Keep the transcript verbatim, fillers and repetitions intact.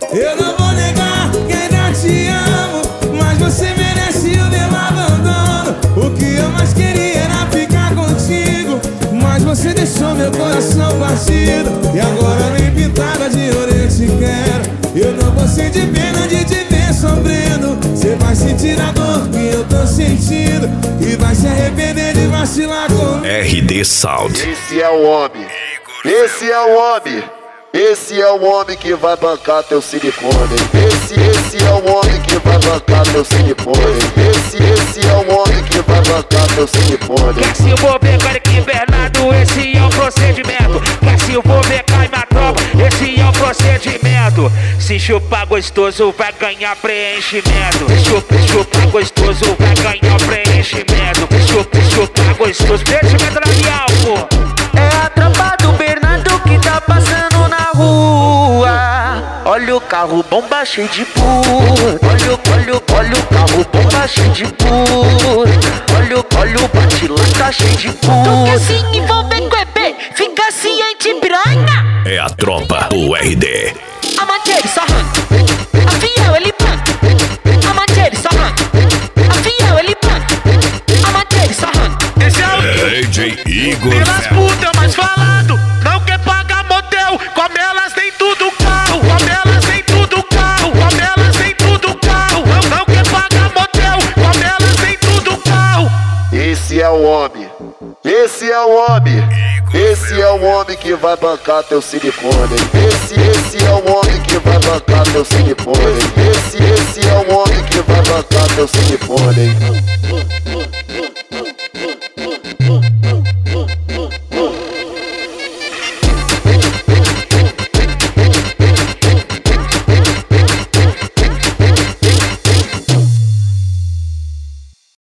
Eu não vou negar que ainda te amo, mas você merece o meu abandono. O que eu mais queria era ficar contigo, mas você deixou meu coração partido. E agora nem pintada de ouro eu te quero. Eu não vou sentir pena de te ver sofrendo. Você vai sentir a dor que eu tô sentindo e vai se arrepender de vacilar comigo. R D Sound. Esse é o homem, esse é o homem, esse é o homem que vai bancar teu silicone. Esse, esse é o homem que vai bancar teu silicone. Esse, esse é o homem que vai bancar teu silicone. Quer se envolver com Eric Bernardo, esse é o procedimento. Quer se envolver com a tropa, esse é o procedimento. Se chupar gostoso vai ganhar preenchimento. Chupa, chupar gostoso vai ganhar preenchimento. Chupa, chupar gostoso, preenchimento labial, pô. É a tropa do Bernardo que tá passando na rua. Olha o carro bomba cheio de puro. Olha, o- olha, o- olha o carro bomba cheio de puro. Olha, o- olha o bate-lata cheio de puro. Tu quer se envolver com o E B? Fica ciente, piranha. É a tropa do R D. A matéria só arranca, a fiel ele planta. A matéria só arranca, a fiel ele planta. A matéria só arranca. Esse é o D J Igor. pelas putas mais falado. Não quer pagar motel, como elas tem tudo carro. Como elas tem tudo carro. Como elas tem tudo carro. Não, não quer pagar motel, como elas tem tudo carro. Esse é o homem, esse é o homem, esse é o homem que vai bancar teu silicone. Esse, esse é o homem que vai bancar teu silicone.